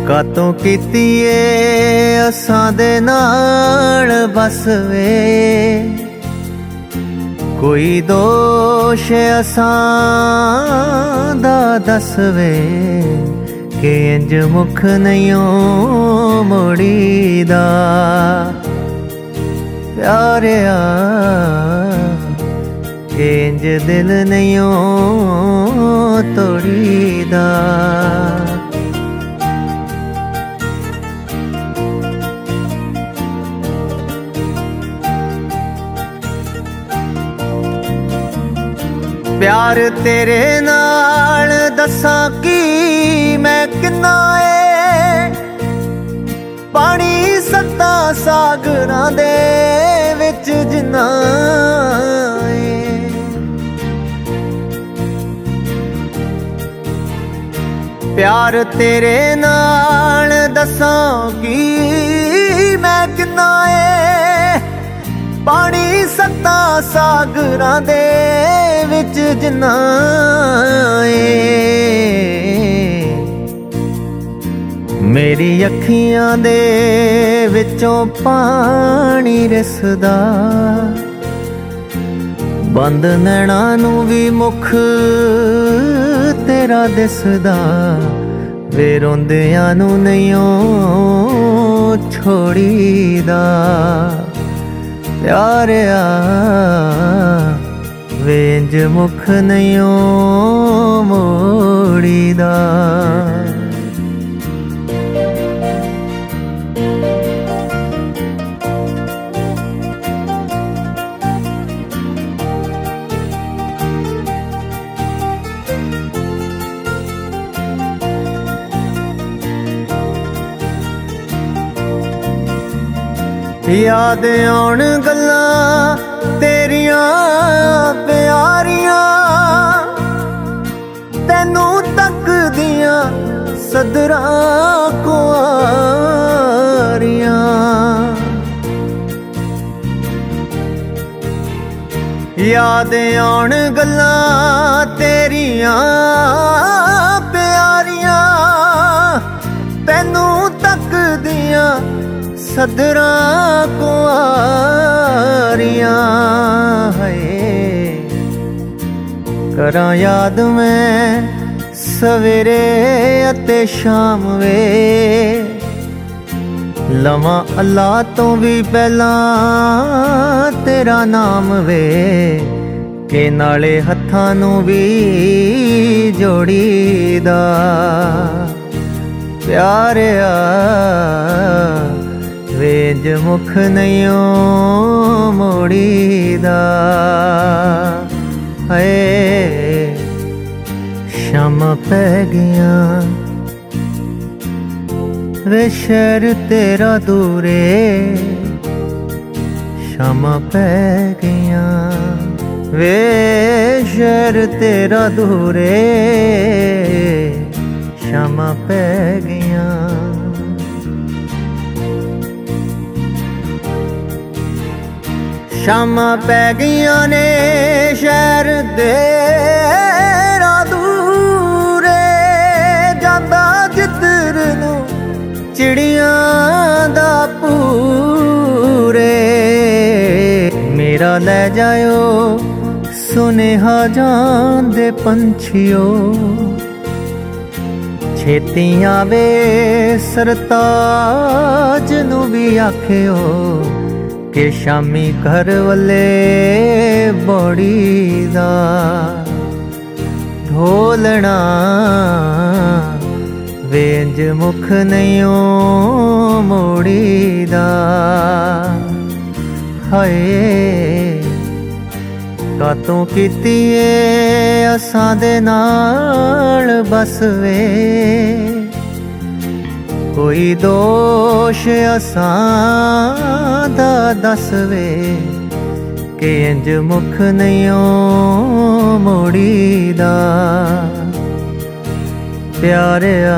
ਕਾਤੋਂ ਕੀਤੀ ਏ ਅਸਾਂ ਦੇ ਨਾਲ ਬਸ ਵੇ, ਕੋਈ ਦੋਸ਼ ਅਸਾਂ ਦਾ ਦੱਸ ਵੇ, ਕਿ ਇੰਜ ਮੁਖ ਨਹੀਂਓ ਮੋੜੀਦਾ ਪਿਆਰਿਆ, ਕਿ ਇੰਜ ਦਿਲ ਨਹੀਂਓ ਤੋੜੀਦਾ। प्यार तेरे नाल दसां की मैं किन्ना ए, पानी सत्ता सागरां दे विच जिन्ना ए। प्यार तेरे नाल दसां की मैं किन्ना ए, पानी सत्ता सागरां दे विच जिन्ना ए। मेरी अखियां दे विचों पानी रिसदा, बंद नैणां नूं भी मुख तेरा दिसदा, वे रोंदियां नूं नहींओ छोड़ीदा प्यारिया, वे इंज मुख नहींओ मोड़ीदा। याद आउण गल्लां तेरियां प्यारियां, तैनू तकदियां सदरां कुआरियां। याद आउण गल्लां तेरियां प्यारियां, तैनू तकदियां सदरां कुआरियां। करां याद मैं सवेरे अते शाम वे, लवां अल्लाह तो भी पहला तेरा नाम वे, के नाले हत्थां नूं भी जोड़ीदा प्यारिया, वे इंज मुख नहींओ मोड़ीदा। हाय शामां पै गईयां वे शहर तेरा दूरे, शामां पै गईयां वे शहर तेरा दूरे, शामां पै गईयां। शामां पै गईयां ने शहर तेरा दूरे, जांदा जिधर नूं चिड़ियां दा पूरे। मेरा लै जाओ सुनेहा जांदे पंछियो, छेती आवे सरताज नूं भी आखियो, के शामी घर वले बौड़ीदा ढोलना, वे इंज मुख नहींओ मोड़ीदा। हाय कातों कीती ए असां दे नाल बस वे, कोई दोष असां दा दस वे, कि इंज मुख नहींओ मोड़ीदा प्यारिया,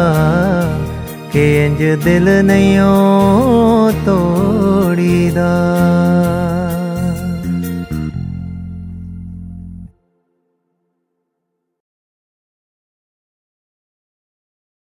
कि इंज दिल नहींओ तोड़ीदा।